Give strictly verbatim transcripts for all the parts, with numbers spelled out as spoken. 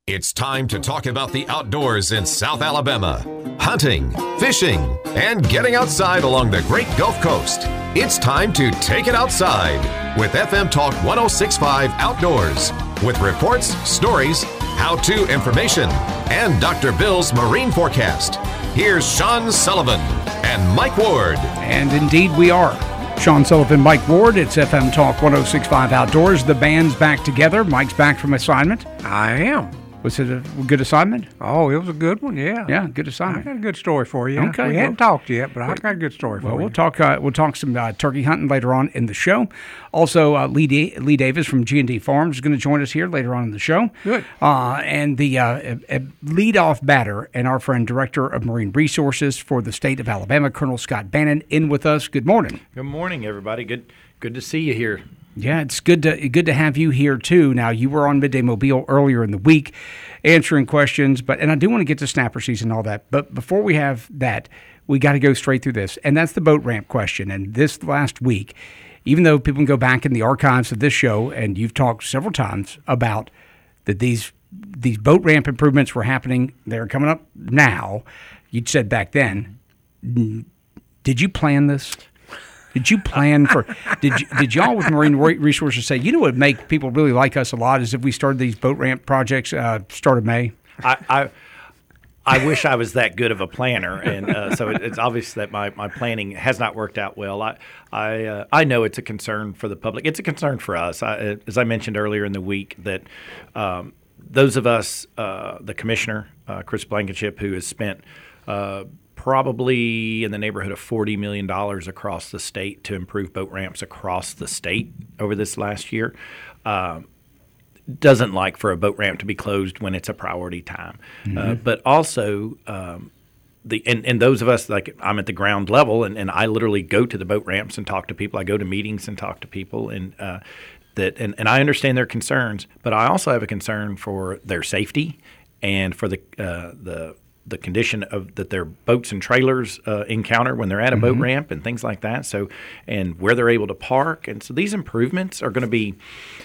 It's time to talk about the outdoors in South Alabama. Hunting, fishing, and getting outside along the Great Gulf Coast. It's time to take it outside with F M Talk one oh six point five Outdoors. With reports, stories, how-to information, and Doctor Bill's marine forecast. Here's Sean Sullivan and Mike Ward. And indeed we are. Sean Sullivan, Mike Ward. It's F M Talk one oh six point five Outdoors. The band's back together. Mike's back from assignment. I am. Was it a good assignment? Oh, it was a good one, yeah. Yeah, good assignment. I got a good story for you. Okay. We well, hadn't talked yet, but I got a good story for well, you. We'll talk uh, We'll talk some uh, turkey hunting later on in the show. Also, uh, Lee, da- Lee Davis from G and D Farms is going to join us here later on in the show. Good. Uh, and the uh, a, a lead-off batter and our friend, Director of Marine Resources for the state of Alabama, Colonel Scott Bannon, in with us. Good morning. Good morning, everybody. Good good to see you here. Yeah, it's good to good to have you here too. Now, you were on Midday Mobile earlier in the week, answering questions, but and I do want to get to snapper season and all that. But before we have that, we got to go straight through this, and that's the boat ramp question. And this last week, even though people can go back in the archives of this show, and you've talked several times about that these these boat ramp improvements were happening, they're coming up now. You'd said back then, did you plan this? Did you plan for? Did you, did y'all with Marine Resources say, you know, what would make people really like us a lot is if we started these boat ramp projects uh, start of May? I, I I wish I was that good of a planner, and uh, so it, it's obvious that my, my planning has not worked out well. I I uh, I know it's a concern for the public. It's a concern for us. I, as I mentioned earlier in the week, that um, those of us, uh, the commissioner uh, Chris Blankenship, who has spent Uh, probably in the neighborhood of forty million dollars across the state to improve boat ramps across the state over this last year, uh, doesn't like for a boat ramp to be closed when it's a priority time. Mm-hmm. Uh, but also, um, the and, and those of us, like I'm at the ground level, and, and I literally go to the boat ramps and talk to people. I go to meetings and talk to people, and uh, that and, and I understand their concerns, but I also have a concern for their safety and for the uh, the the condition of that their boats and trailers uh, encounter when they're at a mm-hmm. boat ramp and things like that. So, and where they're able to park. And so these improvements are going to be,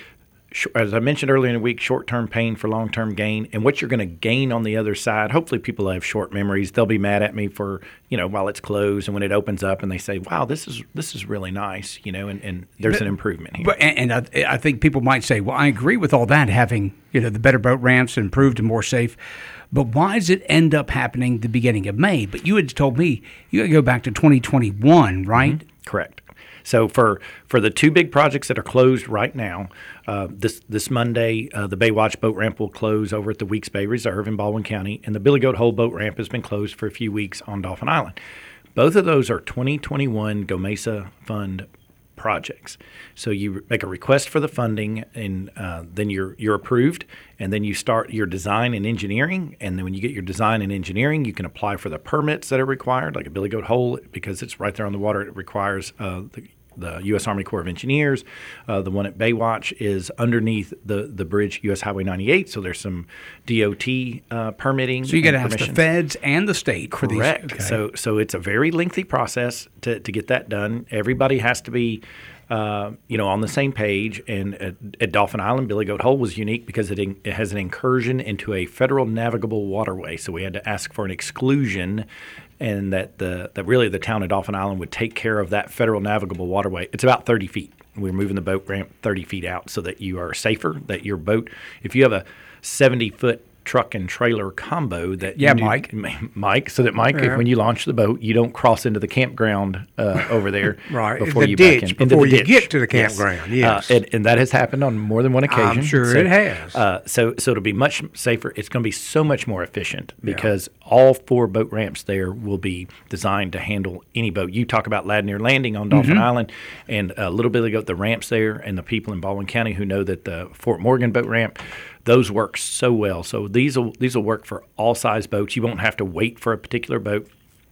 as I mentioned earlier in the week, short-term pain for long-term gain. And what you're going to gain on the other side, hopefully people have short memories. They'll be mad at me for, you know, while it's closed and when it opens up and they say, wow, this is this is really nice, you know, and, and there's but, an improvement here. But, and and I, I think people might say, well, I agree with all that, having, you know, the better boat ramps improved and more safe. But why does it end up happening the beginning of May? But you had told me you got to go back to twenty twenty-one, right? Mm-hmm. Correct. So for, for the two big projects that are closed right now, uh, this this Monday, uh, the Baywatch boat ramp will close over at the Weeks Bay Reserve in Baldwin County, and the Billy Goat Hole boat ramp has been closed for a few weeks on Dauphin Island. Both of those are twenty twenty-one GOMESA Fund projects. So you make a request for the funding, and uh, then you're you're approved, and then you start your design and engineering. And then when you get your design and engineering, you can apply for the permits that are required, like a Billy Goat Hole, because it's right there on the water. It requires uh, the the U S Army Corps of Engineers. Uh, the one at Baywatch is underneath the, the bridge, U S Highway ninety-eight, so there's some D O T uh, permitting. So you got to ask the feds and the state for these. Correct. Okay. So so it's a very lengthy process to, to get that done. Everybody has to be uh, you know, on the same page. And at, at Dauphin Island, Billy Goat Hole was unique because it, in, it has an incursion into a federal navigable waterway. So we had to ask for an exclusion, and that the that really the town of Dauphin Island would take care of that federal navigable waterway. It's about thirty feet. We're moving the boat ramp thirty feet out so that you are safer, that your boat, if you have a seventy-foot truck and trailer combo that yeah, you do, Mike, Mike, so that Mike, yeah. if, when you launch the boat, you don't cross into the campground uh, over there, right? Before the you ditch back in, before into the you ditch. get to the campground. Yes, yes. Uh, and, and that has happened on more than one occasion. I'm sure so, it has. Uh, so, so it'll be much safer. It's going to be so much more efficient because yeah. all four boat ramps there will be designed to handle any boat. You talk about Ladnier Landing on Dauphin mm-hmm. Island, and a little bit ago, the ramps there, and the people in Baldwin County who know that the Fort Morgan boat ramp. Those work so well. So these will these will work for all size boats. You won't have to wait for a particular boat.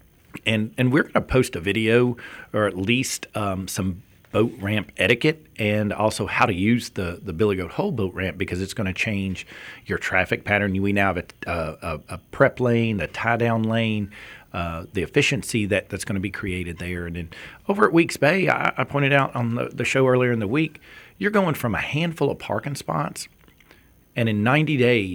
And and we're going to post a video, or at least um, some boat ramp etiquette, and also how to use the, the Billy Goat Hole boat ramp, because it's going to change your traffic pattern. We now have a, a, a prep lane, a tie-down lane, uh, the efficiency that, that's going to be created there. And then over at Weeks Bay, I, I pointed out on the, the show earlier in the week, you're going from a handful of parking spots, and in ninety days,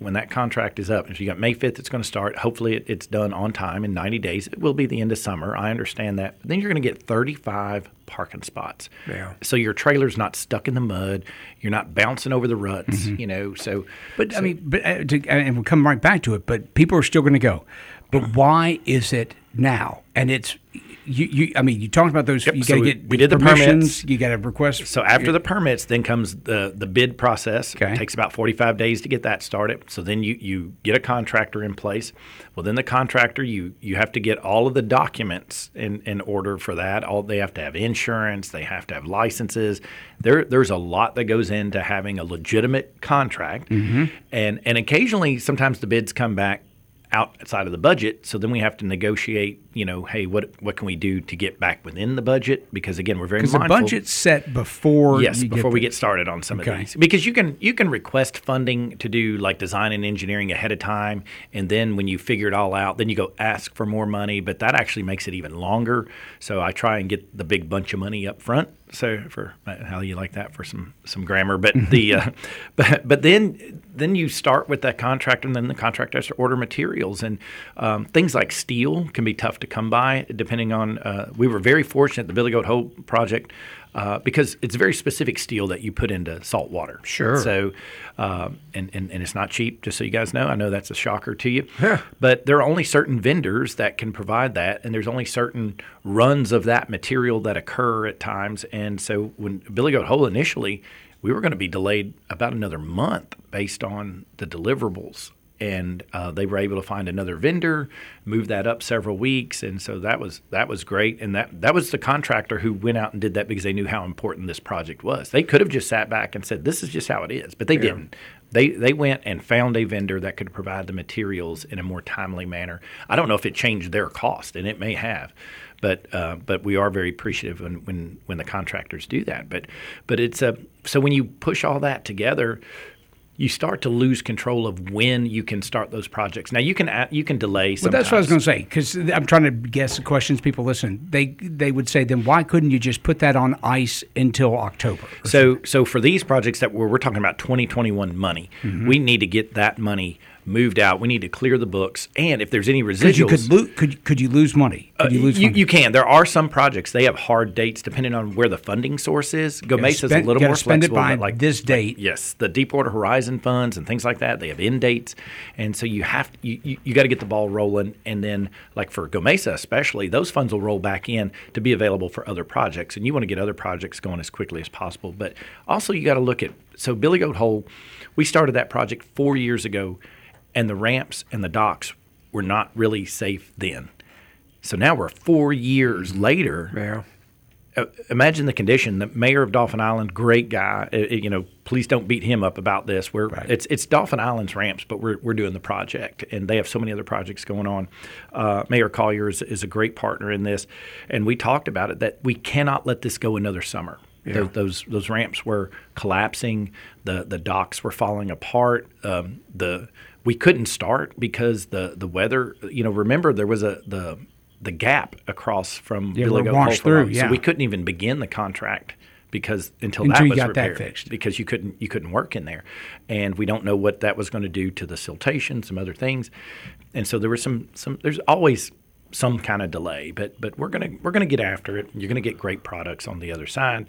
when that contract is up, if you got May fifth, it's going to start. Hopefully, it, it's done on time in ninety days. It will be the end of summer. I understand that. But then you're going to get thirty-five parking spots. Yeah. So your trailer's not stuck in the mud. You're not bouncing over the ruts. Mm-hmm. You know. So, But so, I mean, but uh, to, and we'll come right back to it. But people are still going to go. But why is it now? And it's you. you I mean, you talked about those. Yep, You so got to we- get we did the permissions. permits. You got to request. So after the permits, then comes the the bid process. Okay. It takes about forty-five days to get that started. So then you, you get a contractor in place. Well, then the contractor, you you have to get all of the documents in, in order for that. All they have to have insurance. They have to have licenses. There there's a lot that goes into having a legitimate contract. Mm-hmm. And and occasionally, sometimes the bids come back outside of the budget, so then we have to negotiate, you know, hey, what what can we do to get back within the budget? Because again, we're very because the mindful. budget's set before. Yes, you before get we the- get started on some Okay. of these, because you can you can request funding to do like design and engineering ahead of time, and then when you figure it all out, then you go ask for more money. But that actually makes it even longer. So I try and get the big bunch of money up front. So for how you like that for some some grammar, but the uh, but but then then you start with that contractor, and then the contractor has to order materials, and um, things like steel can be tough to come by depending on. Uh, we were very fortunate at the Billy Goat Hole project. Uh, because it's very specific steel that you put into salt water. Sure. So, uh, and, and, and it's not cheap, just so you guys know. I know that's a shocker to you. Yeah. But there are only certain vendors that can provide that, and there's only certain runs of that material that occur at times. And so when Billy Goat Hole initially, we were going to be delayed about another month based on the deliverables. And uh, they were able to find another vendor, move that up several weeks, and so that was that was great. And that that was the contractor who went out and did that because they knew how important this project was. They could have just sat back and said, "This is just how it is," but they didn't. They they went and found a vendor that could provide the materials in a more timely manner. I don't know if it changed their cost, and it may have. But uh, but we are very appreciative when, when, when the contractors do that. But but it's a so when you push all that together, you start to lose control of when you can start those projects. Now you can add, you can delay. Well, Sometimes. that's what I was going to say, because I'm trying to guess the questions people listen. They they would say, then why couldn't you just put that on ice until October? So so for these projects that we're, we're talking about twenty twenty-one money, Mm-hmm. we need to get that money moved out. We need to clear the books, and if there's any residuals, Because you could lo- could could you lose money? Could Uh, you lose you, money? you can. There are some projects they have hard dates depending on where the funding source is. Go Mesa's spend- a little gotta more spend it flexible. by but like this date. yes, the Deepwater Horizon funds and things like that, they have end dates, and so you have you you, you got to get the ball rolling. And then like for Gomesa especially, those funds will roll back in to be available for other projects, and you want to get other projects going as quickly as possible. But also you got to look at so Billy Goat Hole, we started that project four years ago. And the ramps and the docks were not really safe then. So now we're four years later. Yeah. Uh, imagine the condition. The mayor of Dauphin Island, great guy. Uh, you know, please don't beat him up about this. We're Right. it's it's Dauphin Island's ramps, but we're we're doing the project, and they have so many other projects going on. Uh, Mayor Collier is, is a great partner in this, and we talked about it that we cannot let this go another summer. Yeah. Those, those those ramps were collapsing. The the docks were falling apart. Um, the we couldn't start because the, the weather. You know, remember there was a the the gap across from Yeah, Billy we're Goat washed Hole, through, so yeah. we couldn't even begin the contract because until, Until that you was got that repaired, fixed. because you couldn't you couldn't work in there, and we don't know what that was going to do to the siltation, some other things, and so there was some some. There's always some kind of delay, but but we're gonna we're gonna get after it. You're gonna get great products on the other side,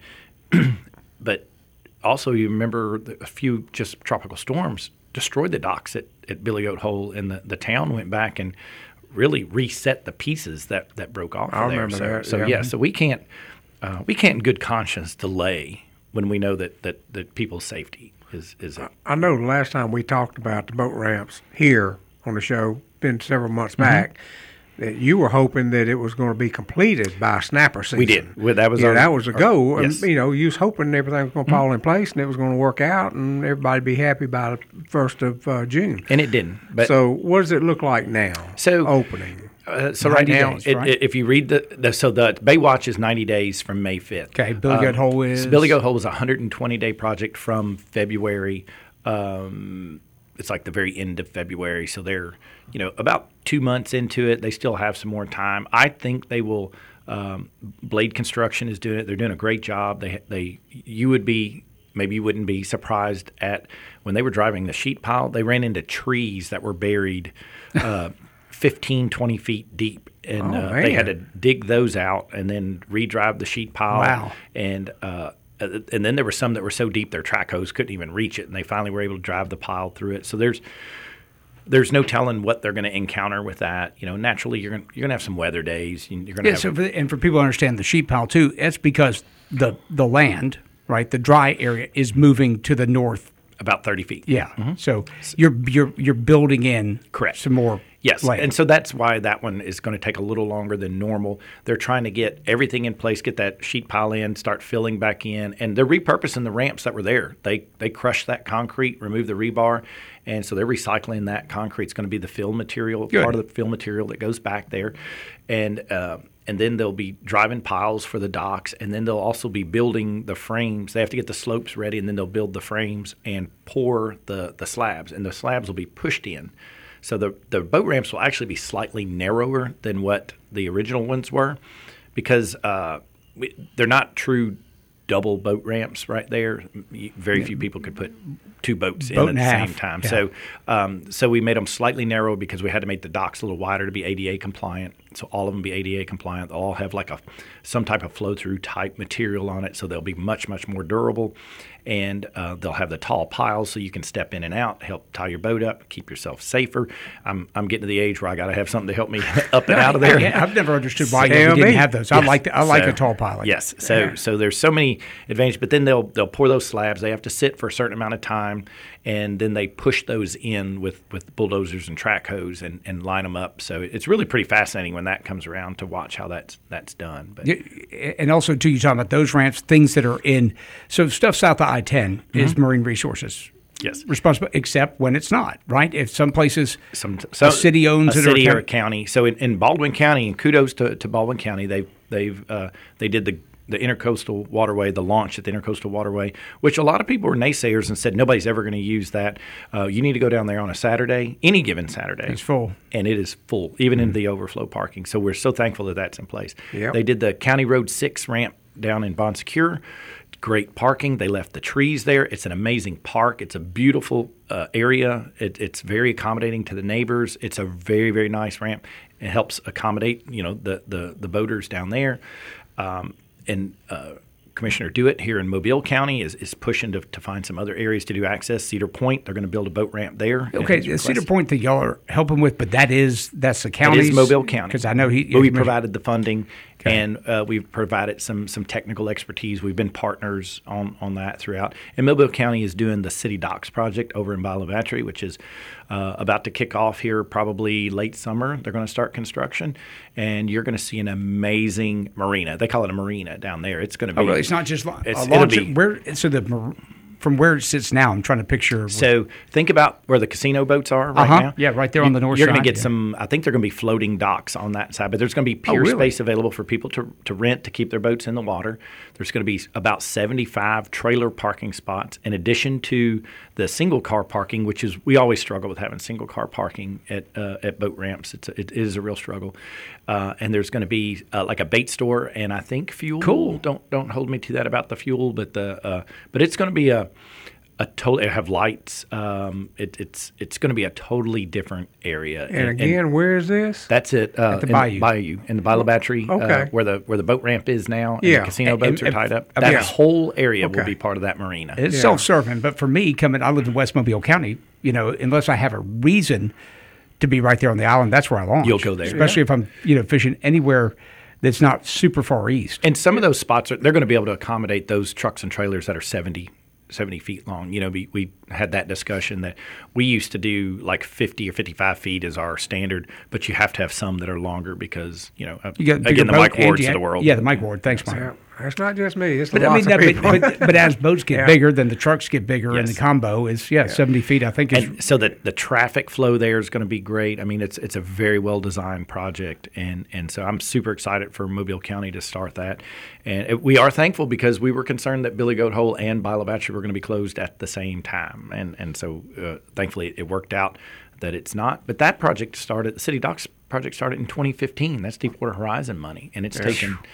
but also you remember the, a few just tropical storms destroyed the docks at, at Billy Goat Hole, and the, the town went back and really reset the pieces that, that broke off I of there. remember so, that, so yeah. yeah, so we can't uh, we can't in good conscience delay when we know that, that, that people's safety is is a, I know the last time we talked about the boat ramps here on the show, been several months Mm-hmm. back, that you were hoping that it was going to be completed by snapper season. we did. Well, that was Yeah, our, that was a our- go. yes. And, you know, you was hoping everything was going to fall in place and it was going to work out and everybody'd be happy by the first of uh, June. and it didn't. But So what does it look like now? So- opening. Uh, so right ninety now, days, it, right? it, if you read the, the so the Baywatch is ninety days from May fifth. Okay, Billy Goat Hole is- so Billy Goat Hole is a one hundred twenty day project from February. Um, it's like the very end of February, so they're you know about two months into it. They still have some more time. I think they will. Um, Blade Construction is doing it. They're doing a great job. They they you would be maybe you wouldn't be surprised at when they were driving the sheet pile, they ran into trees that were buried uh, fifteen, twenty feet deep. And Oh, uh, they had to man. dig those out and then re-drive the sheet pile. Wow. And uh, and then there were some that were so deep their track hose couldn't even reach it, and they finally were able to drive the pile through it. So there's there's no telling what they're going to encounter with that. You know, naturally you're going you're going to have some weather days. You're going to Yeah, have so for, and for people to understand the sheet pile too, it's because the the land, right, the dry area is moving to the north. about thirty feet. Yeah, so you're you're you're building in Correct. some more. Yes, land. and so that's why that one is going to take a little longer than normal. They're trying to get everything in place, get that sheet pile in, start filling back in, and they're repurposing the ramps that were there. They they crushed that concrete, removed the rebar, and so they're recycling that concrete. It's going to be the fill material, Good. part of the fill material that goes back there, and uh, and then they'll be driving piles for the docks, and then they'll also be building the frames. They have to get the slopes ready, and then they'll build the frames and pour the the slabs, and the slabs will be pushed in. So the, the boat ramps will actually be slightly narrower than what the original ones were because uh, we, they're not true double boat ramps right there. Very yeah. few people could put two boats Boat in at and the a same half. time. Yeah. So um, so we made them slightly narrow because we had to make the docks a little wider to be A D A compliant. So all of them be A D A compliant. They'll all have like a some type of flow-through type material on it, so they'll be much, much more durable. And uh, they'll have the tall piles so you can step in and out, help tie your boat up, keep yourself safer. I'm I'm getting to the age where I got to have something to help me up and out of there. Yeah, I've never understood why you Tell didn't me. have those. I Yes. like the, I like So- a tall pilot. Yes. So Yeah. so there's so many advantages, but then they'll they'll pour those slabs. They have to sit for a certain amount of time, and then they push those in with, with bulldozers and track hose and, and line them up. So it's really pretty fascinating when that comes around to watch how that's that's done. But Yeah, and also too, you talking about those ramps, things that are in. So stuff south of I ten is marine resources. Yes. Responsible, except when it's not, right? If some places some a city owns a it city or or a county. So in, in Baldwin County, and kudos to, to Baldwin County, they they've uh, they did the the intercoastal waterway, the launch at the intercoastal waterway, which a lot of people were naysayers and said nobody's ever going to use that. Uh, you need to go down there on a Saturday, any given Saturday. It's full. And it is full, even in the overflow parking. So we're so thankful that that's in place. Yep. They did the County Road six ramp down in Bon Secure. Great parking. They left the trees there. It's an amazing park. It's a beautiful uh, area. It, it's very accommodating to the neighbors. It's a very, very nice ramp. It helps accommodate, you know, the the, the boaters down there. Um, and uh, Commissioner Dewitt here in Mobile County is, is pushing to, to find some other areas to do access. Cedar Point, they're going to build a boat ramp there. Okay, It's the Cedar requested. Point that y'all are helping with, but that is that's the It county. is Mobile County. Because I know he. But we he- provided the funding, Okay. and uh, we've provided some some technical expertise. We've been partners on, on that throughout. And Mobile County is doing the City Docks project over in Bayou Battery, which is uh, about to kick off here probably late summer. They're going to start construction, and you're going to see an amazing marina. They call it a marina down there. It's going to be. Oh, really? It's not just lo- It's- a it'll launch. be- Where so the mar- from where it sits now, I'm trying to picture. So think about where the casino boats are right Uh-huh. now. Yeah, right there on the north You're going side, to get yeah. some. I think they're going to be floating docks on that side, but there's going to be Oh, pier really? space available for people to to rent to keep their boats in the water. There's going to be about seventy-five trailer parking spots in addition to the single car parking, which is we always struggle with having single car parking at uh, at boat ramps. It's a, it is a real struggle. Uh, and there's going to be uh, like a bait store and I think fuel. Cool. Don't don't hold me to that about the fuel, but the uh, but it's going to be a a totally have lights. Um, it, it's it's going to be a totally different area. And again, where is this? that's it. Uh, At the in bayou. bayou in the Bayou Battery, Okay. uh, where the where the boat ramp is now. And Yeah. the casino And- boats and- are tied up. and- That yeah. whole area will Okay. be part of that marina. It's Yeah. self-serving, but for me, coming, I live in West Mobile County. You know, unless I have a reason to be right there on the island, that's where I launch. You'll go there. especially if I'm, you know, fishing anywhere that's not super far east. And some of those spots are they're going to be able to accommodate those trucks and trailers that are seventy, seventy feet long. You know, we, we had that discussion that we used to do like fifty or fifty-five feet is our standard, but you have to have some that are longer because, you know, uh, You got bigger again, the boat Mike and Wards you of have- the world. Yeah, the Mike Ward. Thanks, Mike. Yeah, that's not just me. It's But I lots mean, of that, people. but, but, but as boats get Yeah. bigger, then the trucks get bigger, and Yes. the combo is yeah, seventy feet. I think is And so that the traffic flow there is going to be great. I mean, it's it's a very well designed project, and and so I'm super excited for Mobile County to start that. And it, we are thankful because we were concerned that Billy Goat Hole and Bayou Battery were going to be closed at the same time, and and so uh, thankfully it worked out that it's not. But that project started, the City Docks project started in twenty fifteen. That's Deepwater Horizon money, and it's taken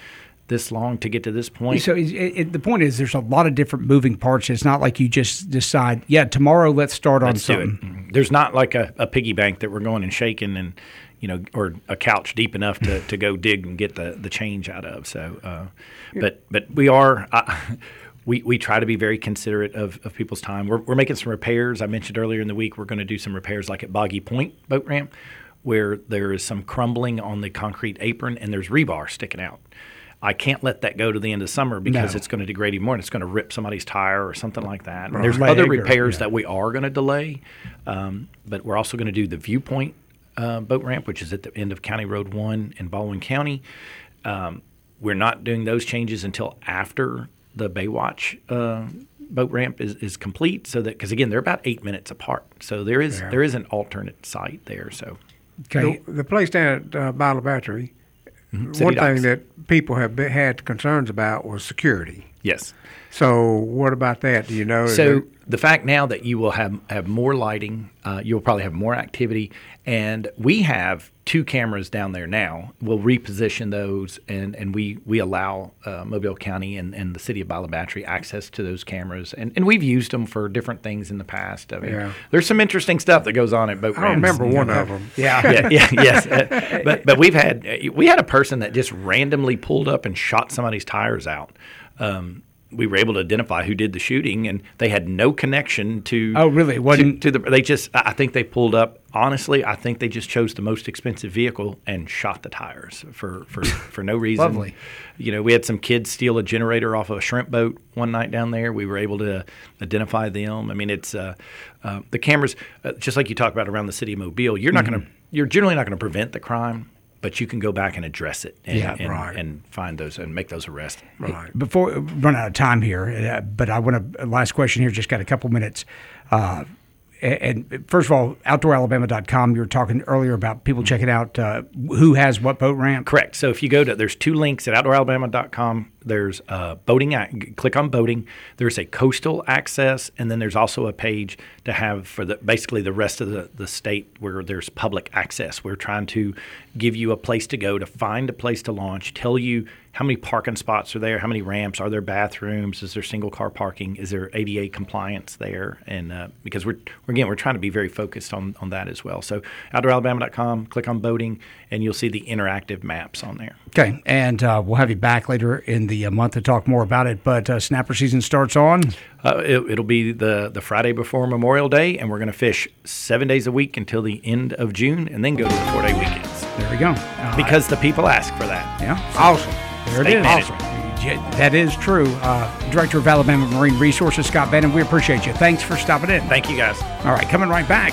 this long to get to this point. So it, it, the point is, there's a lot of different moving parts. It's not like you just decide, yeah, tomorrow let's start on Let's do something. it. There's not like a, a piggy bank that we're going and shaking and, you know, or a couch deep enough to, to go dig and get the, the change out of. So, uh, but but we are. Uh, We we try to be very considerate of, of people's time. We're we're making some repairs. I mentioned earlier in the week we're going to do some repairs like at Boggy Point boat ramp, where there is some crumbling on the concrete apron and there's rebar sticking out. I can't let that go to the end of summer because No. it's going to degrade even more and it's going to rip somebody's tire or something like that. And Right. there's Leg other or- repairs yeah. that we are going to delay, um, but we're also going to do the Viewpoint uh, boat ramp, which is at the end of County Road one in Baldwin County. Um, we're not doing those changes until after the Baywatch uh, boat ramp is, is complete, so that because again they're about eight minutes apart, so there is Yeah. there is an alternate site there. So Okay. The, the place down at uh, Bottle Battery, City one docks. thing that people have been, had concerns about was security. yes, So what about that? Do you know? Is so it- the fact now that you will have have more lighting, uh, you'll probably have more activity, and we have two cameras down there now. We'll reposition those, and, and we we allow uh, Mobile County and, and the city of Bottle Battery access to those cameras, and, and we've used them for different things in the past. I mean, Yeah. there's some interesting stuff that goes on at boat I ramps. remember You know, one of them. Yeah. yeah, yeah, yes. Uh, but but we've had uh, we had a person that just randomly pulled up and shot somebody's tires out. Um, we were able to identify who did the shooting, and they had no connection to. Oh, really? It to, wasn't- to the? They just. I I think they pulled up. Honestly, I think they just chose the most expensive vehicle and shot the tires for for, for no reason. Lovely. You know, we had some kids steal a generator off of a shrimp boat one night down there. We were able to identify them. I mean, it's uh, uh, the cameras, uh, just like you talk about around the city of Mobile. You're not Mm-hmm. going to. You're generally not going to prevent the crime, but you can go back and address it and, Yeah, and, right. and find those and make those arrests. Right. Before we run out of time here, uh, but I want to last question here. Just got a couple minutes. Uh, and, and first of all, outdoor alabama dot com. You were talking earlier about people checking out uh, who has what boat ramp. Correct. So if you go to, there's two links at outdoor alabama dot com. There's uh, boating. ac- Click on boating. There's a coastal access, and then there's also a page to have for the basically the rest of the, the state where there's public access. We're trying to give you a place to go to find a place to launch. Tell you how many parking spots are there, how many ramps, are there bathrooms, is there single car parking, is there A D A compliance there, and uh, because we're, we're again we're trying to be very focused on on that as well. So outdoor alabama dot com. Click on boating, and you'll see the interactive maps on there. Okay, and uh, we'll have you back later in the uh, month to talk more about it. But uh, snapper season starts on. Uh, it, it'll be the, the Friday before Memorial Day, and we're going to fish seven days a week until the end of June, and then go to the four-day weekends There we go. Uh, because the people ask for that. yeah, Awesome. there it State is. management. Yeah, that is true. Uh, Director of Alabama Marine Resources, Scott Bannon, we appreciate you. Thanks for stopping in. Thank you, guys. All right, coming right back.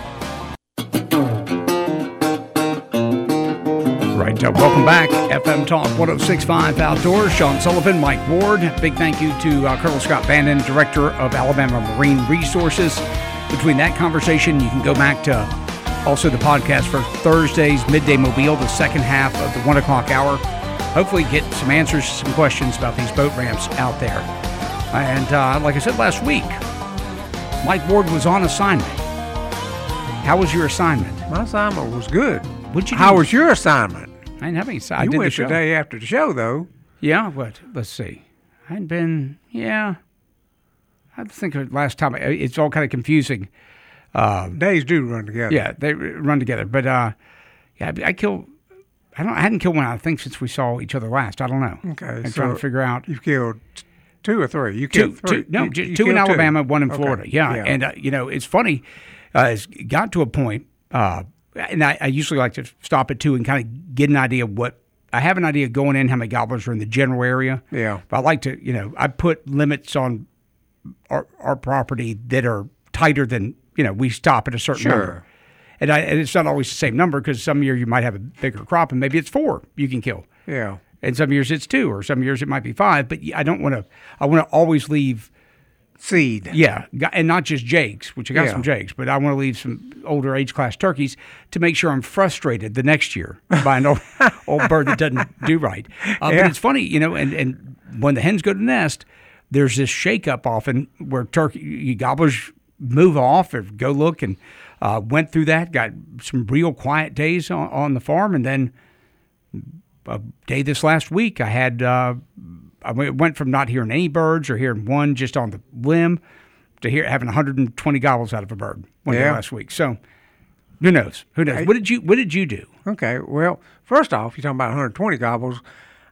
Right, uh, welcome back. F M Talk one oh six point five Outdoors. Sean Sullivan, Mike Ward. Big thank you to uh, Colonel Scott Bannon, Director of Alabama Marine Resources. Between that conversation, you can go back to also the podcast for Thursday's Midday Mobile, the second half of the one o'clock hour. Hopefully get some answers to some questions about these boat ramps out there. And uh, like I said last week, Mike Ward was on assignment. How was your assignment? My assignment was good. What'd you How do? was your assignment? I didn't have any assignment. I You did the went show. the day after the show, though. Yeah, what? Let's see. I hadn't been, yeah. I think of last time. It's all kind of confusing. Days do run together. Yeah, they run together. But, uh, yeah, I killed, I don't, I hadn't killed one, I think, since we saw each other last. I don't know. Okay. I'm so trying to figure out. You've killed t- two or three. You Two, killed three. two, no, You- ju- you two in killed Alabama, one in Okay. Florida. Yeah, Yeah. and uh, you know it's funny. Uh, it's got to a point, uh, and I, I usually like to stop at two and kind of get an idea of what I have an idea going in how many gobblers are in the general area. Yeah. but I like to, you know, I put limits on our our property that are tighter than you know we stop at a certain Sure. number. And, I, and it's not always the same number because some year you might have a bigger crop and maybe it's four you can kill. Yeah. And some years it's two, or some years it might be five. But I don't want to. I want to always leave, Seed. yeah, got- and not just jakes, which I got Yeah. some jakes, but I want to leave some older age class turkeys to make sure I'm frustrated the next year by an old, old bird that doesn't do right. Uh, Yeah. But it's funny, you know, and, and when the hens go to nest, there's this shakeup often where turkey you gobblers move off or go look, and uh, went through that, got some real quiet days on, on the farm, and then a day this last week, I had uh, I went from not hearing any birds or hearing one just on the limb to hear having one hundred twenty gobbles out of a bird one Yeah. day last week. So who knows? Who knows? Hey. What did you What did you do? Okay, well, first off, you're talking about one hundred twenty gobbles.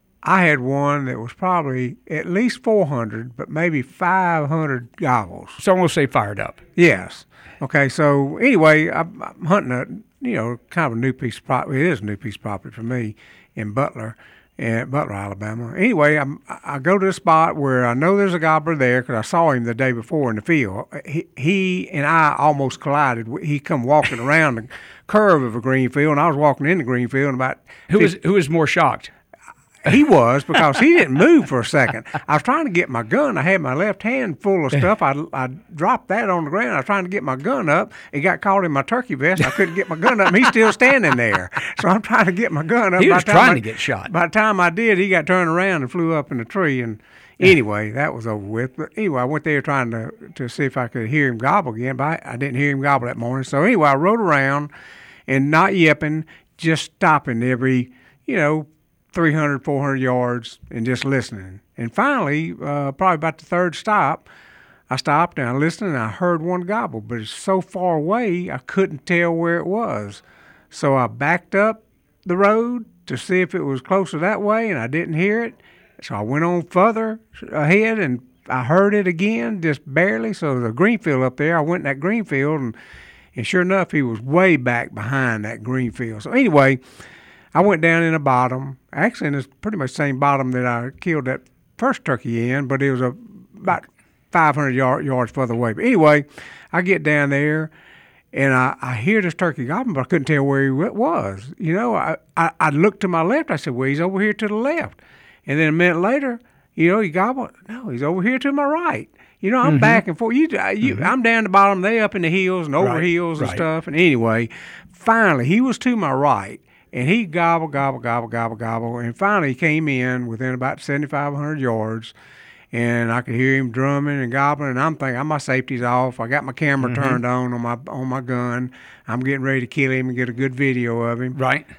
I had one that was probably at least four hundred, but maybe five hundred gobbles. So I'm gonna say fired up. Yes. Okay, so anyway, I'm, I'm hunting a, you know, kind of a new piece of property. It is a new piece of property for me in Butler, in Butler, Alabama. Anyway, I'm, I go to the spot where I know there's a gobbler there because I saw him the day before in the field. He, he and I almost collided. He come walking around the curve of a green field, and I was walking in the green field. And about Who was Who was more shocked? He was, because he didn't move for a second. I was trying to get my gun. I had my left hand full of stuff. I, I dropped that on the ground. I was trying to get my gun up. It got caught in my turkey vest. I couldn't get my gun up. And he's still standing there. So I'm trying to get my gun up. He By was the time trying I- to get shot. By the time I did, he got turned around and flew up in the tree. And anyway, that was over with. But anyway, I went there trying to, to see if I could hear him gobble again. But I, I didn't hear him gobble that morning. So anyway, I rode around and not yipping, just stopping every, you know, three hundred, four hundred yards and just listening. And finally, uh, probably about the third stop, I stopped and I listened and I heard one gobble, but it's so far away I couldn't tell where it was. So I backed up the road to see if it was closer that way, and I didn't hear it. So I went on further ahead and I heard it again, just barely. So there's a green field up there. I went in that green field, and, and sure enough, he was way back behind that green field. So anyway, I went down in the bottom, actually in this pretty much same bottom that I killed that first turkey in, but it was a, about five hundred yard, yards further away. But anyway, I get down there, and I, I hear this turkey gobbling, but I couldn't tell where he was. You know, I, I, I looked to my left. I said, well, he's over here to the left. And then a minute later, you know, he gobbled. No, he's over here to my right. You know, I'm mm-hmm. back and forth. You, you, mm-hmm. I'm down the bottom, they up in the hills and over right. hills and right. stuff. And anyway, finally, he was to my right. And he gobble, gobble, gobble, gobble, gobble. And finally he came in within about seventy-five hundred yards. And I could hear him drumming and gobbling. And I'm thinking, my safety's off. I got my camera mm-hmm. turned on on my on my gun. I'm getting ready to kill him and get a good video of him. Right.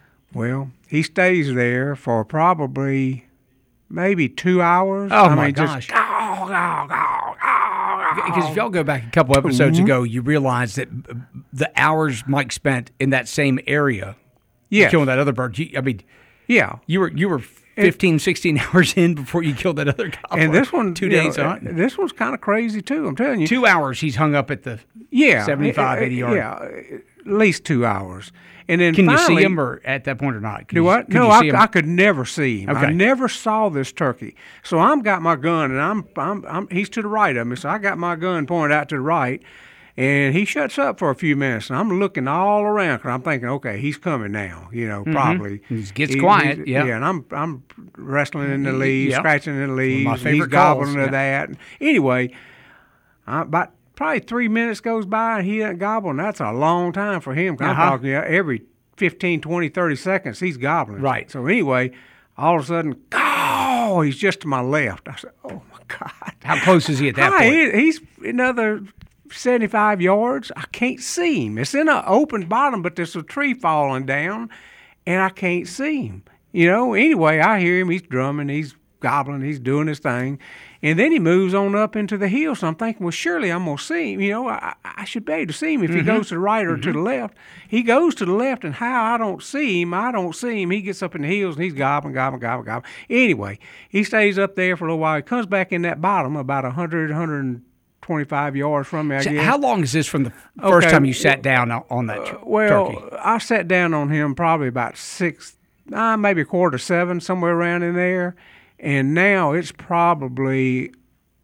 Well, he stays there for probably maybe two hours. Oh, I my mean, gosh. Just, go, go, go, go, Because if y'all go back a couple episodes mm-hmm. ago, you realize that the hours Mike spent in that same area yes. killing that other bird. You, I mean, yeah, you were you were fifteen, sixteen hours in before you killed that other gobbler. And this one, two days know, hunting. This one's kind of crazy too. I'm telling you, two hours he's hung up at the yeah seventy-five, eighty yard. Yeah, at least two hours. And then can finally, you see him or at that point or not? Can do you, what? Can no, you I, see him? I could never see him. Okay. I never saw this turkey. So I'm got my gun, and I'm, I'm, I'm he's to the right of me. So I got my gun pointed out to the right, and he shuts up for a few minutes, and I'm looking all around because I'm thinking, okay, he's coming now. You know, mm-hmm. probably he gets he, quiet. Yeah, yeah, and I'm I'm wrestling in the leaves, yep. scratching in the leaves. My favorite he's gobbling calls. to yeah. that. Anyway, I, about probably three minutes goes by, and he doesn't gobble, and that's a long time for him. Uh-huh. I'm talking yeah, every fifteen, twenty, thirty seconds, he's gobbling. Right. So anyway, all of a sudden, oh, he's just to my left. I said, oh, my God. How close is he at that Hi, point? He, he's another seventy-five yards. I can't see him. It's in an open bottom, but there's a tree falling down, and I can't see him. You know, anyway, I hear him. He's drumming. He's gobbling. He's doing his thing. And then he moves on up into the hills. So I'm thinking, well, surely I'm going to see him. You know, I, I should be able to see him if mm-hmm. he goes to the right or mm-hmm. to the left. He goes to the left, and how I don't see him, I don't see him. He gets up in the hills, and he's gobbling, gobbling, gobbling, gobbling. Anyway, he stays up there for a little while. He comes back in that bottom about one hundred, one hundred twenty-five yards from me, I so guess. How long is this from the first okay. time you sat down on that uh, well, turkey? Well, I sat down on him probably about six, uh, maybe a quarter to seven, somewhere around in there. And now it's probably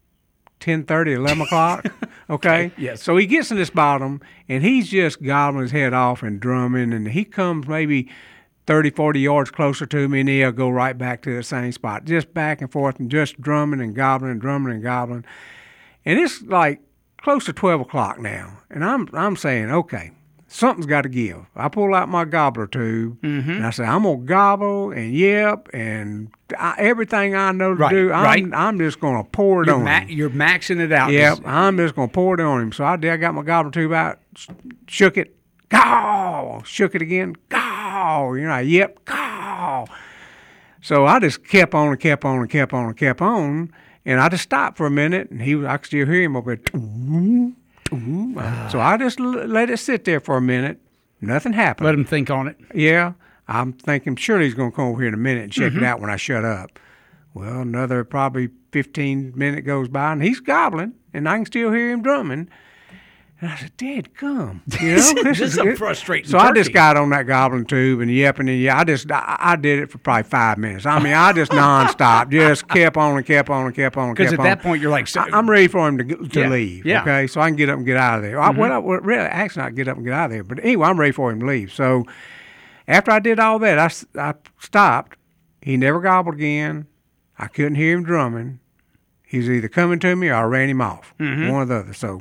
ten thirty, eleven o'clock, okay? okay? Yes. So he gets in this bottom, and he's just gobbling his head off and drumming, and he comes maybe thirty, forty yards closer to me, and he'll go right back to the same spot, just back and forth and just drumming and gobbling and drumming and gobbling. And it's like close to twelve o'clock now, and I'm I'm saying, okay, something's got to give. I pull out my gobbler tube, mm-hmm. and I say, I'm going to gobble and yip and I, everything I know to right, do, I'm, right. I'm just going to pour it you're on ma- him. You're maxing it out. Yep, I'm just going to pour it on him. So I did. I got my gobbler tube out, shook it, gaw, shook it again, gaw, you know, I yip, gaw. So I just kept on and kept on and kept on and kept on, and I just stopped for a minute, and he was, I could still hear him over there. Toom, toom. So I just l- let it sit there for a minute. Nothing happened. Let him think on it. Yeah. I'm thinking, surely he's going to come over here in a minute and check Mm-hmm. it out when I shut up. Well, another probably fifteen minute goes by, and he's gobbling, and I can still hear him drumming. And I said, Dad, come. You know, This is a good. frustrating So I just turkey. got on that gobbling tube and yapping, and yeah, I just, I, I did it for probably five minutes. I mean, I just nonstop, just kept on and kept on and kept on and kept Because on. at that point, you're like, so, I, I'm ready for him to g- to Yeah, leave. yeah. Okay, so I can get up and get out of there. I, well, I, well, really, actually, not get up and get out of there, but anyway, I'm ready for him to leave. So after I did all that, I, s- I stopped. He never gobbled again. I couldn't hear him drumming. He was either coming to me or I ran him off, Mm-hmm. one or the other. So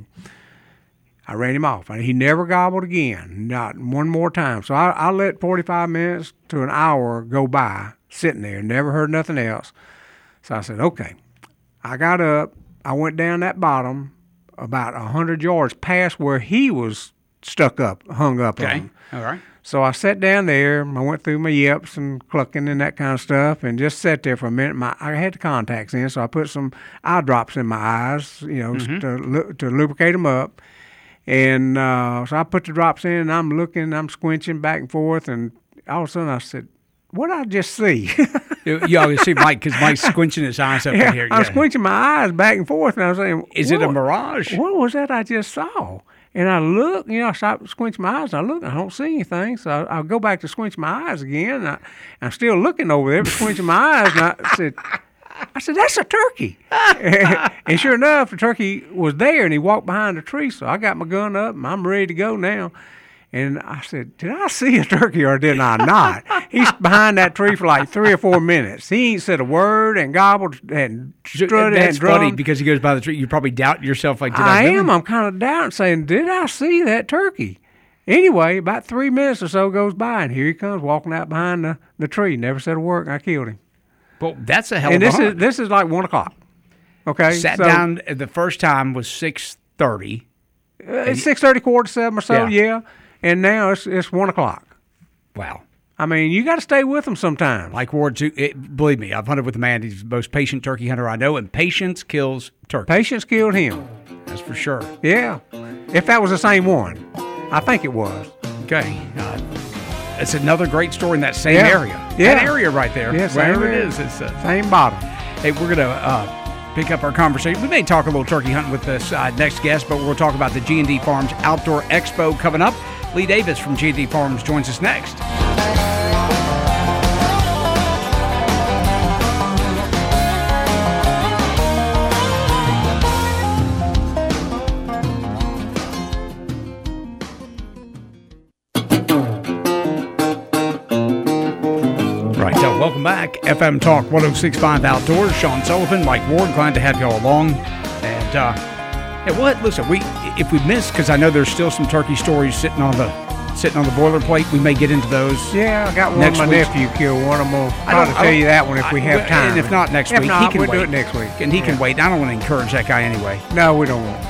I ran him off. He never gobbled again, not one more time. So I, I let forty-five minutes to an hour go by, sitting there, never heard nothing else. So I said, okay. I got up. I went down that bottom about one hundred yards past where he was stuck up, hung up okay. on. All right. So I sat down there. I went through my yips and clucking and that kind of stuff, and just sat there for a minute. My I had the contacts in, so I put some eye drops in my eyes, you know, Mm-hmm. to lu- to lubricate them up. And uh, so I put the drops in, and I'm looking, I'm squinching back and forth, and all of a sudden I said, "What did I just see?" You, you always see Mike, because Mike's squinching his eyes up yeah, in here. I'm Yeah. squinching my eyes back and forth, and I was saying, Is it a "What- mirage? What was that I just saw?" And I look, you know, I stop squinching my eyes, and I look, and I don't see anything. So I, I go back to squinch my eyes again, and I, I'm still looking over there, but squinching my eyes, and I said, I said, "That's a turkey." And sure enough, the turkey was there, and he walked behind a tree. So I got my gun up, and I'm ready to go now. And I said, "Did I see a turkey or did I not?" He's behind that tree for like three or four minutes. He ain't said a word and gobbled and strutted That's and drummed. funny, because he goes by the tree. You probably doubt yourself. Like, did I, I do am. it? I'm kind of doubting, saying, "Did I see that turkey?" Anyway, about three minutes or so goes by, and here he comes walking out behind the, the tree. Never said a word, and I killed him. Well, that's a hell And of a this is hunt. this is like one o'clock. Okay, Sat so, down. The first time was six thirty. uh, It's six thirty, quarter to seven or so. Yeah. Yeah, and now it's it's one o'clock. Wow. I mean, you got to stay with them sometimes. Like Ward two, it, believe me, I've hunted with a man. He's the most patient turkey hunter I know, and patience kills turkey. Patience killed him. That's for sure. Yeah, if that was the same one, I think it was. Okay. Uh, it's another great story in that same Yeah. area. Yeah. That area right there. Yeah, same wherever it area. is. It's, uh, Same bottom. hey, we're going to uh, pick up our conversation. We may talk a little turkey hunting with this uh, next guest, but we'll talk about the G and D Farms Outdoor Expo coming up. Lee Davis from G and D Farms joins us next. Right, so welcome back. F M Talk one oh six point five Outdoors. Sean Sullivan, Mike Ward, glad to have you all along. And uh, yeah, well, listen, we if we miss, because I know there's still some turkey stories sitting on the sitting on the boilerplate, we may get into those. Yeah, I got one. Next My week's- nephew killed one. I'm gonna I try don't- to I tell don't- you that one if we I- have well, time. and if not next if week, not, he can we'll wait. do it next week. And he can Yeah. wait. I don't want to encourage that guy anyway. No, we don't want to.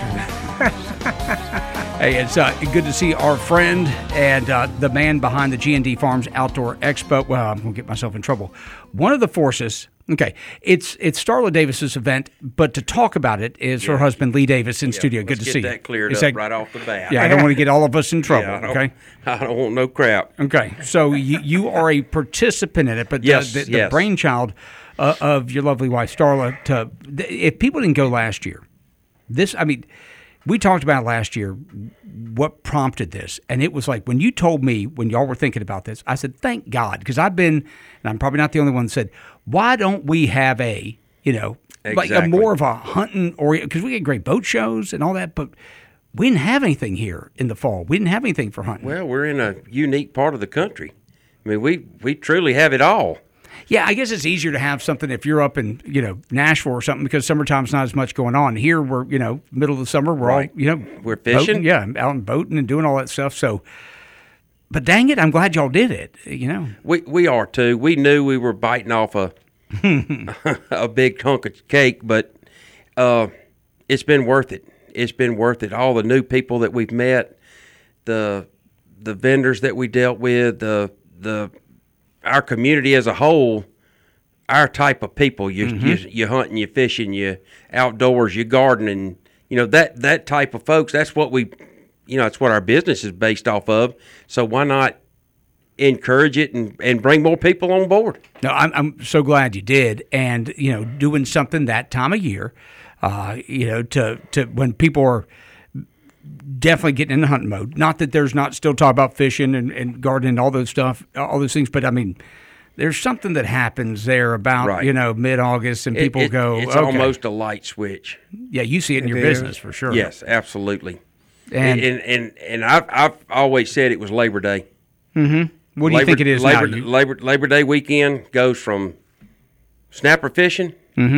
Hey, it's uh, good to see our friend and uh, the man behind the G and D Farms Outdoor Expo. Well, I'm going to get myself in trouble. One of the forces. Okay, it's it's Starla Davis's event, but to talk about it is her husband Lee Davis in studio. Good Let's to get see you. that cleared Is up that- right off the bat. Yeah, I don't want to get all of us in trouble. Yeah, I don't, okay. I don't want no crap. Okay, so you, you are a participant in it, but the, Yes, the, the yes. brainchild uh, of your lovely wife Starla. To if people didn't go last year, this I mean, we talked about last year what prompted this, and it was like when you told me when y'all were thinking about this, I said, "Thank God," because I've been, and I'm probably not the only one that said, "Why don't we have a you know like a Exactly. more of a hunting or because we get great boat shows and all that, but." We didn't have anything here in the fall. We didn't have anything for hunting. Well, we're in a unique part of the country. I mean, we, we truly have it all. Yeah, I guess it's easier to have something if you're up in, you know, Nashville or something because summertime's not as much going on. Here we're, you know, middle of the summer, we're Right. all, you know, We're fishing. boating, yeah, out and boating and doing all that stuff. So, but dang it, I'm glad y'all did it, you know. We we are too. We knew we were biting off a a big chunk of cake, but uh, it's been worth it. It's been worth it. All the new people that we've met, the the vendors that we dealt with, the the our community as a whole our type of people. You Mm-hmm. you, you hunting, you fishing, you outdoors, you gardening. You know that that type of folks. That's what we, you know, that's what our business is based off of. So why not encourage it and, and bring more people on board? No, I'm I'm so glad you did, and you know, doing something that time of year, uh, you know, to to when people are definitely getting in the hunting mode. Not that there's not still talk about fishing and, and gardening and all those stuff, all those things, but I mean, there's something that happens there about Right. you know mid-August, and It- people it- go, It's okay. almost a light switch. Yeah, you see it in your is. business for sure. Yes, absolutely. And, And and and I've I've always said it was Labor Day. what do you Labor, think it is Labor, now? You- Labor Labor Day weekend goes from snapper fishing.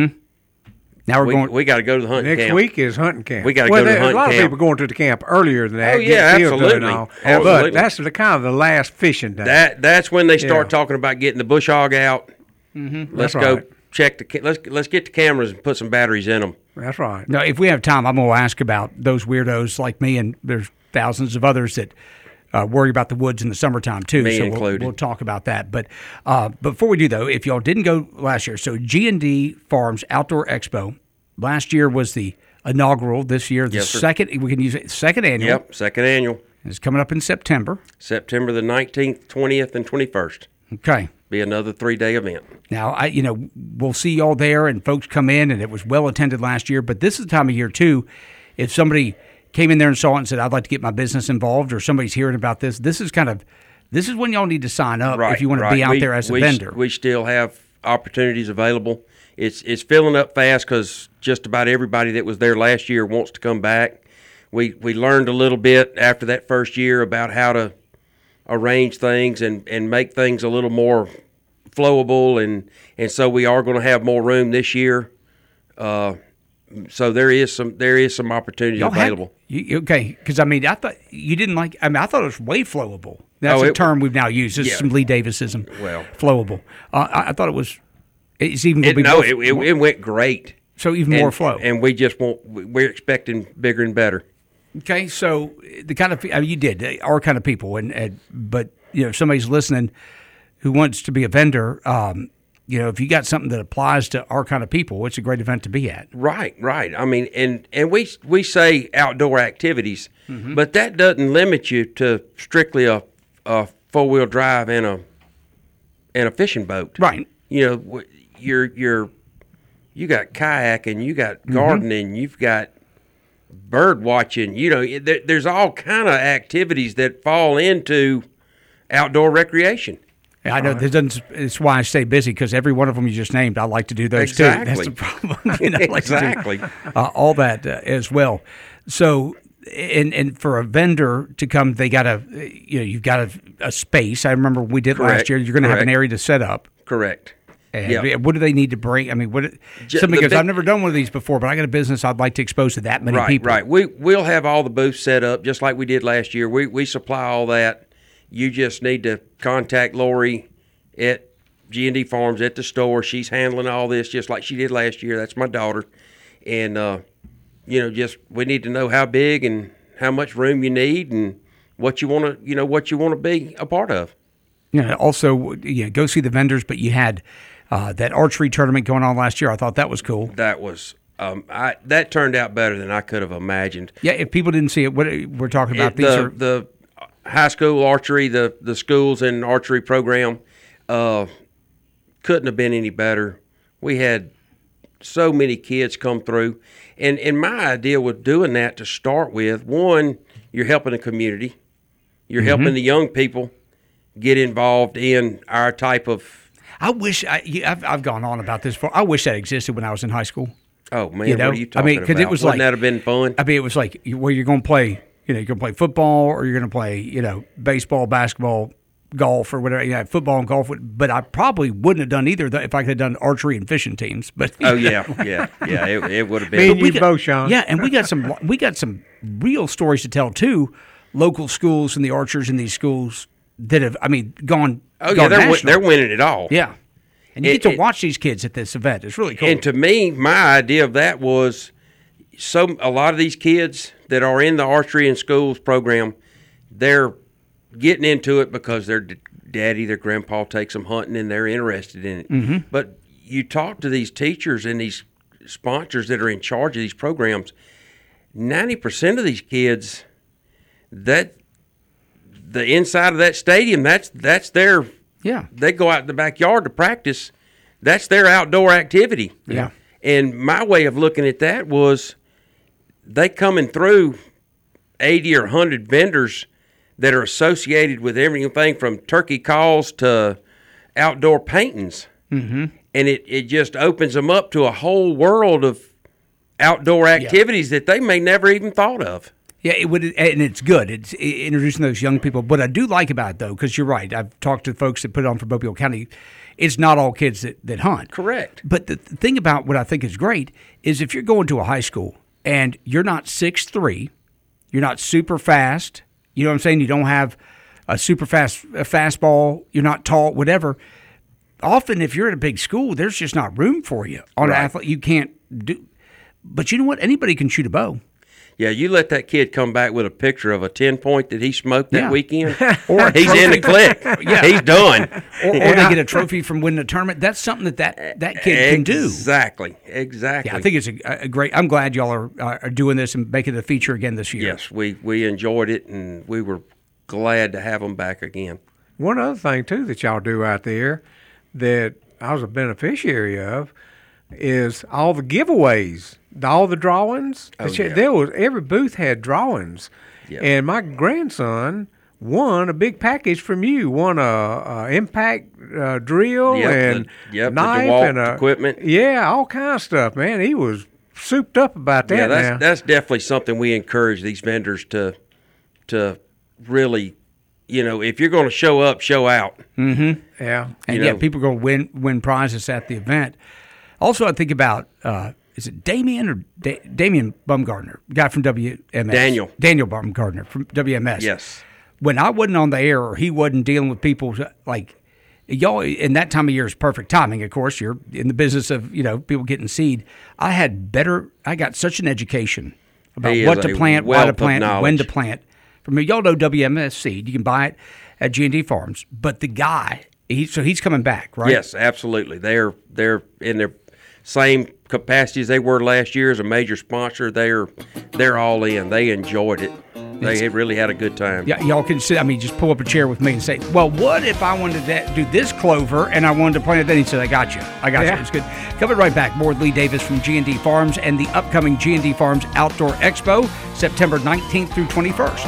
now we're We, going. we got to go to the hunting Next camp. week is hunting camp. We gotta well, go to there- hunting A lot camp. of people going to the camp earlier than that. Oh, yeah, getting fields done and absolutely. all. Absolutely. But that's the kind of the last fishing day. That that's when they start Yeah. talking about getting the bush hog out. Mm-hmm. Let's That's go right. check the ca- let's let's get the cameras and put some batteries in them. That's right. No, if we have time, I'm going to ask about those weirdos like me, and there's thousands of others that uh, worry about the woods in the summertime too. Me so we'll, included. we'll talk about that. But uh, before we do, though, if y'all didn't go last year, so G and D Farms Outdoor Expo last year was the inaugural. This year, the Yes, sir. second, we can use it, second annual. Yep, second annual, It's coming up in September. September the nineteenth, twentieth, and twenty-first. Okay. Be another three day event. Now, I, you know, we'll see y'all there, and folks come in, and it was well attended last year. But this is the time of year too. If somebody came in there and saw it and said, "I'd like to get my business involved," or somebody's hearing about this, this is kind of this is when y'all need to sign up Right, if you want right. to be out We- there as a we, vendor. We still have opportunities available. It's it's filling up fast because just about everybody that was there last year wants to come back. We we learned a little bit after that first year about how to arrange things and, and make things a little more flowable, and, and so we are going to have more room this year. Uh, so there is some there is some opportunity Y'all had- available. you, okay, because I mean, I thought you didn't like. I mean, I thought it was way flowable. That's Oh, a it- term we've now used. It's yeah. some Lee Davisism. Well. flowable. Uh, I, I thought it was. It's even going It, to be no, more, it, it, it went great. so even And, more flow. and we just want we're expecting bigger and better. Okay, so the kind of I mean, you did uh, our kind of people, and, and but you know, if somebody's listening who wants to be a vendor, um, you know, if you got something that applies to our kind of people, it's a great event to be at. Right, right. I mean, and and we we say outdoor activities, but that doesn't limit you to strictly a, a four wheel drive and a and a fishing boat. Right. You know, wh- you're you're you got kayaking, you got gardening, you've got bird watching. You know, there, there's all kind of activities that fall into outdoor recreation. And I know this doesn't. It's why I stay busy because every one of them you just named, I like to do those Exactly. too. That's the problem. You know, I like to do, Exactly. uh, all that uh, as well. So, and and for a vendor to come, they got a you know you've got a, a space. I remember we did last Correct. year. You're going to have an Correct. area to set up. Correct. And Yeah. what do they need to bring? I mean, what Ju- somebody the goes, big- I've never done one of these before, but I got a business I'd like to expose to that many Right, people. right. We we'll have all the booths set up just like we did last year. We we supply all that. You just need to contact Lori at G and D Farms at the store. She's handling all this just like she did last year. That's my daughter, and uh, you know, just we need to know how big and how much room you need and what you want to, you know, what you want to be a part of. You know, also, you know, go see the vendors, but you had uh, that archery tournament going on last year. I thought that was cool. That was um, I that turned out better than I could have imagined. Yeah, if people didn't see it, what we're talking about, It- these the, are the high school archery, the the schools and archery program uh, couldn't have been any better. We had so many kids come through, and and my idea with doing that to start with, one, you're helping the community, you're helping the young people get involved in our type of. I wish I, yeah, I've, I've gone on about this before. I wish that existed when I was in high school. Oh man, You know, what are you I talking mean, about? 'cause it was Wouldn't like- that have been fun? I mean, it was like where you're going to play. You know, you're going to play football, or you're going to play, you know, baseball, basketball, golf, or whatever. Yeah, football and golf. would- But I probably wouldn't have done either of that if I could have done archery and fishing teams. But Oh yeah, yeah, yeah. It, it would have Me been. and you got- both, Sean. Yeah, and we got some we got some real stories to tell too. Local schools and the archers in these schools that have, I mean, gone. Oh yeah, gone they're win- national. they're winning it all. Yeah, and you It- get to it- watch these kids at this event. It's really cool. And to me, my idea of that was so a lot of these kids that are in the archery in schools program, they're getting into it because their d- daddy, their grandpa takes them hunting and they're interested in it. Mm-hmm. But you talk to these teachers and these sponsors that are in charge of these programs, ninety percent of these kids, that the inside of that stadium, that's that's their Yeah. They go out in the backyard to practice. That's their outdoor activity. Yeah. And my way of looking at that was they coming through eighty or one hundred vendors that are associated with everything from turkey calls to outdoor paintings. Mm-hmm. And it, it just opens them up to a whole world of outdoor activities yeah. that they may never even thought of. Yeah, it would, and it's good. It's introducing those young people. What I do like about it, though, because you're right, I've talked to folks that put it on for Mobile County, it's not all kids that, that hunt. Correct. But the thing about what I think is great is if you're going to a high school and you're not six three, you're not super fast, you know what I'm saying? You don't have a super fast a fastball, you're not tall, whatever. Often, if you're at a big school, there's just not room for you on right. an athlete. You can't do. But you know what? Anybody can shoot a bow. Yeah, you let that kid come back with a picture of a ten point that he smoked that yeah. weekend, or he's in the click. yeah. He's done. Or, or they get a trophy from winning a tournament. That's something that that, that kid can do. Exactly, exactly. Yeah, I think it's a, a great. I'm glad y'all are are doing this and making it a feature again this year. Yes, we we enjoyed it, and we were glad to have them back again. One other thing too that y'all do out there that I was a beneficiary of is all the giveaways, all the drawings. Oh, yeah. There was every booth had drawings, yep. and my grandson won a big package from you. Won a, a impact uh, drill yep, and the, yep, knife the DeWalt and a, equipment. Yeah, all kind of stuff, man. He was souped up about that. Yeah, that's now. that's definitely something we encourage these vendors to to really. You know, if you're going to show up, show out. Mm-hmm. Yeah. And you yeah, know. people are going to win win prizes at the event. Also, I think about, uh, is it Damien or da- Damien Bumgardner, guy from W M S? Daniel. Daniel Bumgardner from W M S. Yes. When I wasn't on the air or he wasn't dealing with people, like, y'all, in that time of year is perfect timing, of course. You're in the business of, you know, people getting seed. I had better, I got such an education about He what is to a plant, why wealth to of plant, and when to knowledge. plant. From y'all know W M S seed. You can buy it at G and D Farms. But the guy, he, so he's coming back, right? Yes, absolutely. They're they're in their same capacity as they were last year as a major sponsor. They're they're all in. They enjoyed it. They really had a good time. Yeah, y'all can sit. I mean, just pull up a chair with me and say, "Well, what if I wanted to do this clover and I wanted to plant it?" Then he said, "I got you. I got Yeah. you. It's good." Coming right back, more with Lee Davis from G and D Farms and the upcoming G and D Farms Outdoor Expo, September nineteenth through twenty-first.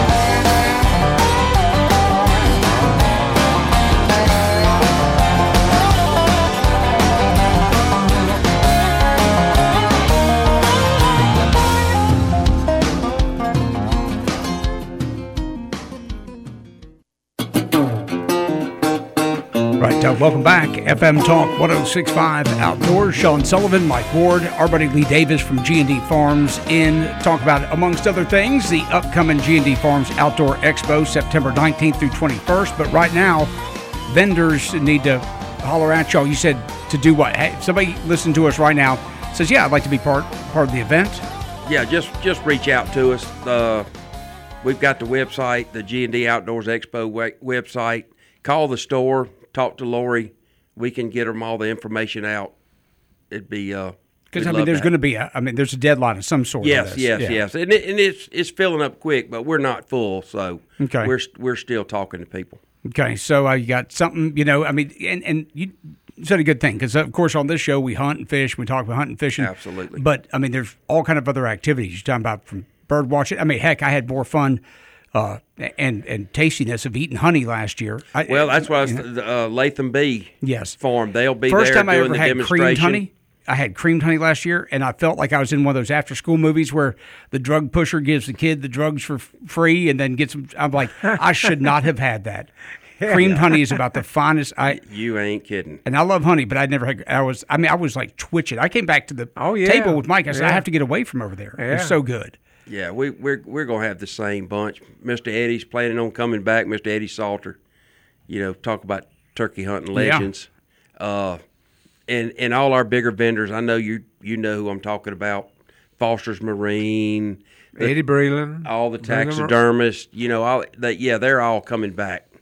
Right, uh, welcome back. F M Talk one oh six point five Outdoors. Sean Sullivan, Mike Ward, our buddy Lee Davis from G and D Farms in talk about, amongst other things, the upcoming G and D Farms Outdoor Expo, September nineteenth through twenty-first. But right now, vendors need to holler at y'all. You said to do what? Hey, if somebody listening to us right now says, "Yeah, I'd like to be part part of the event." Yeah, just just reach out to us. Uh, we've got the website, the G and D Outdoors Expo we- website. Call the store. Talk to Lori. We can get them all the information out. It'd be uh Because I mean, there's going to be a, I mean, there's a deadline of some sort. yes, on this. yes, yeah. yes, and, it, and it's it's filling up quick, but we're not full, so Okay. we're we're still talking to people. Okay, so uh, you got something, you know, I mean, and, and you said a good thing, because, of course, on this show, we hunt and fish. We talk about hunting and fishing. Absolutely. But, I mean, there's all kind of other activities. You're talking about from bird watching. I mean, heck, I had more fun uh, and and tastiness of eating honey last year. I, Well, that's why I was, you know, the uh, Latham Bee Yes. Farm. They'll be First there time I doing ever the had demonstration. creamed honey. I had creamed honey last year, and I felt like I was in one of those after-school movies where the drug pusher gives the kid the drugs for f- free and then gets them. I'm like, I should not have had that. Creamed honey is about the finest. I You ain't kidding. and I love honey, but I never had. I was. I mean, I was like twitching. I came back to the Oh, yeah. table with Mike. I said, I Yeah. have to get away from over there. Yeah. It's so good. Yeah, we, we're we're gonna have the same bunch. Mister Eddie's planning on coming back. Mister Eddie Salter, you know, talk about turkey hunting Yeah. legends, uh, and and all our bigger vendors. I know you you know who I'm talking about. Foster's Marine, the- Eddie Breland. all the Bring 'em- taxidermists. You know, all that. Yeah, they're all coming back.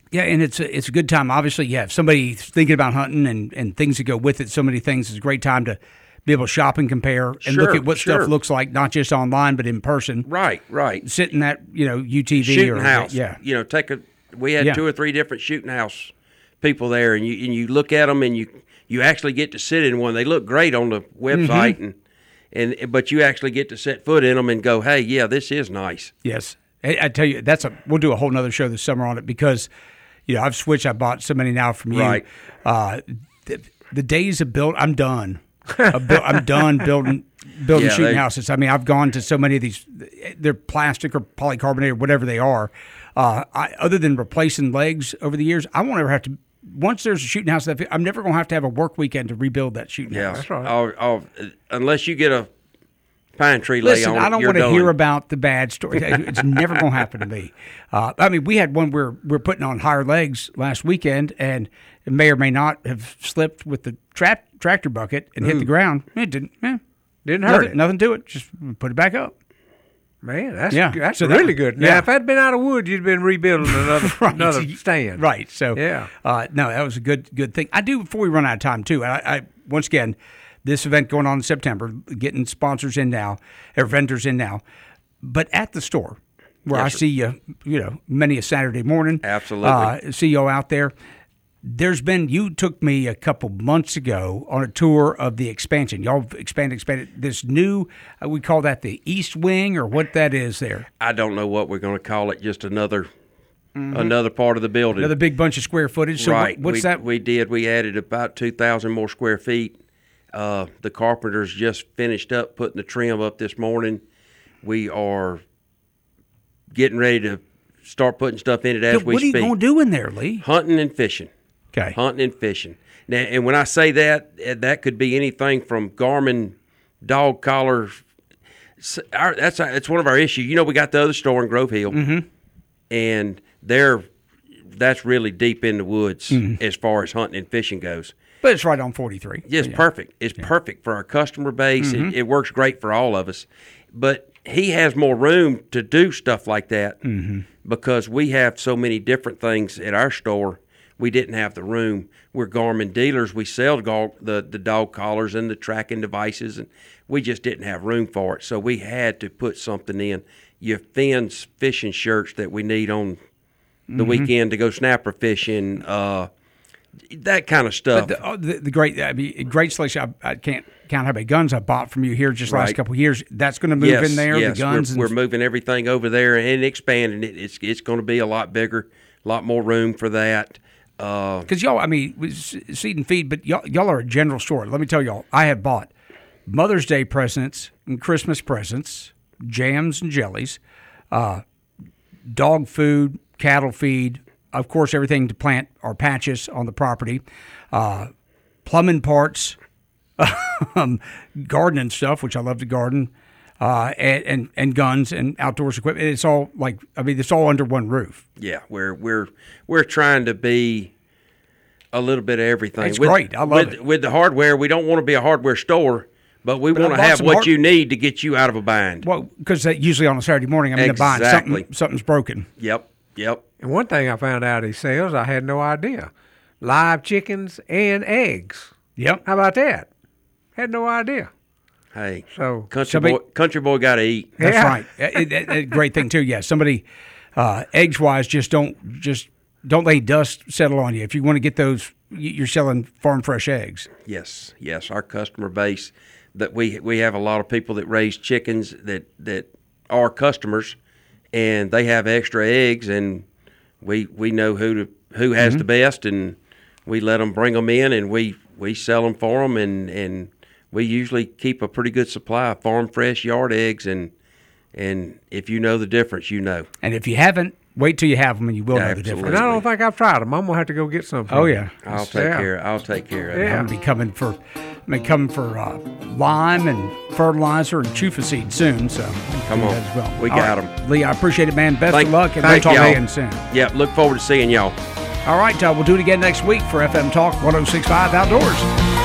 Yeah, and it's a, it's a good time. Obviously, yeah, if somebody's thinking about hunting and, and things that go with it, so many things, it's a great time to be able to shop and compare and Sure, look at what sure. stuff looks like, not just online, but in person. Right, right. Sit in that, you know, U T V Shooting or house. yeah. You know, take a. We had Yeah. two or three different shooting house people there, and you and you look at them, and you you actually get to sit in one. They look great on the website, Mm-hmm. and and but you actually get to set foot in them and go, hey, yeah, this is nice. Yes. I, I tell you, that's a we'll do a whole nother show this summer on it because, you know, I've switched. I bought so many now from you. Right. Uh, the, the days of build, I'm done. I'm, build, I'm done building building Yeah, shooting they- houses. I mean, I've gone to so many of these. They're plastic or polycarbonate or whatever they are. Uh, I, other than replacing legs over the years, I won't ever have to. Once there's a shooting house, that I'm never going to have to have a work weekend to rebuild that shooting Yeah, house. That's right. I'll, I'll, unless you get a pine tree lay Listen, on I it, don't you're want to done. hear about the bad story. It's never going to happen to me. Uh, I mean, we had one where we're putting on higher legs last weekend, and it may or may not have slipped with the tra- tractor bucket and hit the ground. It didn't. Eh, Didn't hurt nothing, it. nothing to it. Just put it back up. Man, that's Yeah. that's So that- really good. Now, yeah. if I'd been out of wood, you'd been rebuilding another another stand. Right. So, Yeah. uh, no, that was a good good thing. I do before we run out of time too. I, I once again, this event going on in September, getting sponsors in now, or vendors in now, but at the store where Yes, I sir. see you, you know, many a Saturday morning. Absolutely. uh, see you all out there. There's been you took me a couple months ago on a tour of the expansion. Y'all have expanded, expanded this new. Uh, we call that the East Wing, or what that is there. I don't know what we're going to call it. Just another another part of the building. Another big bunch of square footage. So right. what, what's we, that? We did. We added about two thousand more square feet. Uh, the carpenters just finished up putting the trim up this morning. We are getting ready to start putting stuff in it as Yeah, we what are you speak. going to do in there, Lee? Hunting and fishing. Okay. Hunting and fishing. Now, and when I say that, eh, that could be anything from Garmin dog collars. S- Our, that's our, it's one of our issues. You know, we got the other store in Grove Hill, Mm-hmm. and they're that's really deep in the woods Mm-hmm. as far as hunting and fishing goes. But it's right on forty-three. It's Yeah. perfect. It's perfect for our customer base. Mm-hmm. It, it works great for all of us. But he has more room to do stuff like that Mm-hmm. because we have so many different things at our store. We didn't have the room. We're Garmin dealers. We sell dog, the, the dog collars and the tracking devices, and we just didn't have room for it. So we had to put something in. Your Finn's fishing shirts that we need on the Mm-hmm. weekend to go snapper fishing, uh, that kind of stuff. But the, oh, the, the great, I mean, great selection. I, I can't count how many guns I bought from you here just the last Right. couple of years. That's going to move yes, in there. Yes, the guns. we're, and, we're moving everything over there and expanding it. It's it's going to be a lot bigger, a lot more room for that. Uh, Because y'all, I mean, with s- seed and feed, but y'all, y'all are a general store. Let me tell y'all, I have bought Mother's Day presents and Christmas presents, jams and jellies, uh, dog food, cattle feed, of course, everything to plant our patches on the property, uh, plumbing parts, um, gardening stuff, which I love to garden, uh, and, and and guns and outdoors equipment. It's all like, I mean, it's all under one roof. yeah, we're we're we're trying to be a little bit of everything. It's great. I love with, it. With the hardware, we don't want to be a hardware store, but we But I want to bought have some what hard- you need to get you out of a bind. Well, because usually on a Saturday morning, I'm in the bind. Exactly. Something, something's broken. Yep, yep. And one thing I found out he sells, I had no idea: live chickens and eggs. Yep. How about that? Had no idea. Hey, So country somebody- boy, country boy got to eat. That's Yeah. right. It- it- it- great thing too. Yeah. Somebody, uh, eggs wise, just don't just don't let dust settle on you. If you want to get those, y- you're selling farm fresh eggs. Yes, yes. Our customer base, that we we have a lot of people that raise chickens that that are customers, and they have extra eggs, and we we know who to who has Mm-hmm. the best, and we let them bring them in, and we we sell them for them, and and we usually keep a pretty good supply of farm fresh yard eggs, and and if you know the difference, you know. And if you haven't, wait till you have them, and you will know the Absolutely. difference. and I don't think I've tried them. I'm gonna have to go get some. from Oh you. yeah. I'll take Yeah. care. I'll take care of it. Yeah. I'm gonna be coming for, I mean, coming for uh, lime and fertilizer and chufa seed soon. So Come do on. that as well. We All got right. 'em. Lee, I appreciate it, man. Best Thank- of luck, and we'll thank talk y'all. again soon. Yeah, look forward to seeing y'all. All right, uh, we'll do it again next week for F M Talk one oh six point five Outdoors.